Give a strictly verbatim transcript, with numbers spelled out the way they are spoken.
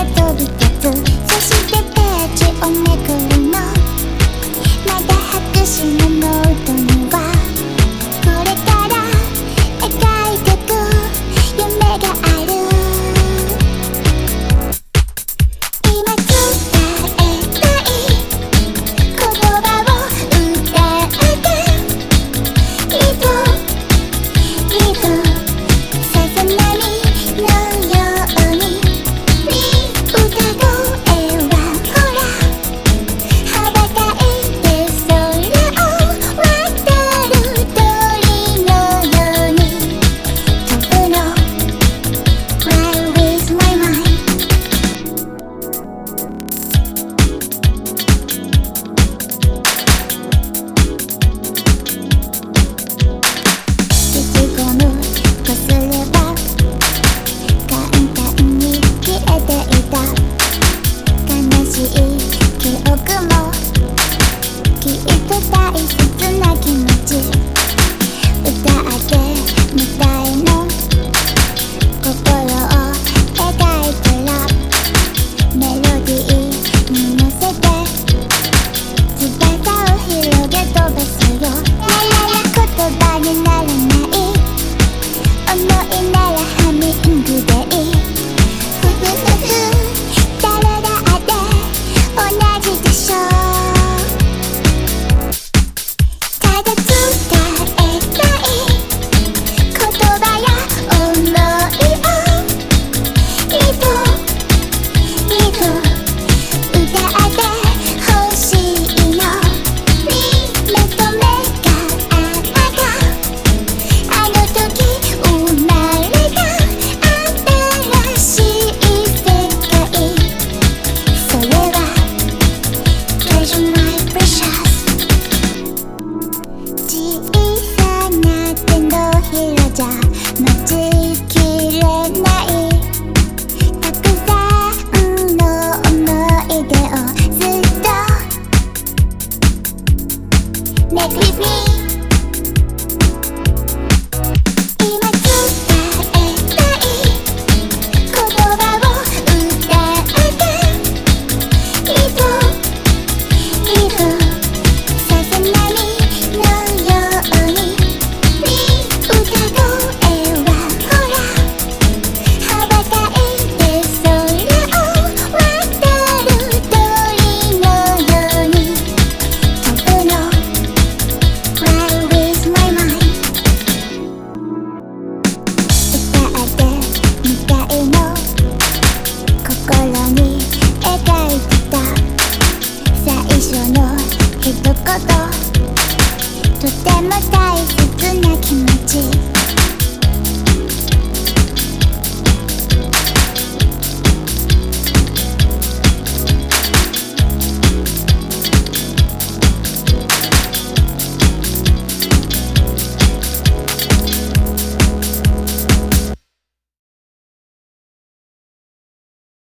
飛び立つ。そしてページをめくるの。まだ白紙のノートにはこれから描いてく夢がある。今伝えたい言葉を歌ってリボリボさざ波のように歌声はほら羽ばたいて空を渡る鳥のように飛ぶの Fly with my mind。 意気込むとすれば簡単に消えていた悲しい記憶もきっと大切な気持ち歌ってみたいの。心を描いたらメロディーに乗せて翼を広げ飛ばすよ。言葉にならない思いならハミングでいい。ふふふふ誰だって同じでしょ。ただ伝えたい言葉や想いをリボリボ歌ってほしいの。目と目が合ったあの時生まれた新しい世界。それは Treasure my precious。 小さな手のひらじゃ待ちきれない。たくさんの思い出をずっと Make with me。 今伝えたい言葉を歌ってリボリボさざ波のように歌声はほら羽ばたいて空を渡る鳥のように飛ぶの Fly with my mind。 歌ってみたいの。心に描いてた最初の一言とても大切な気持ち。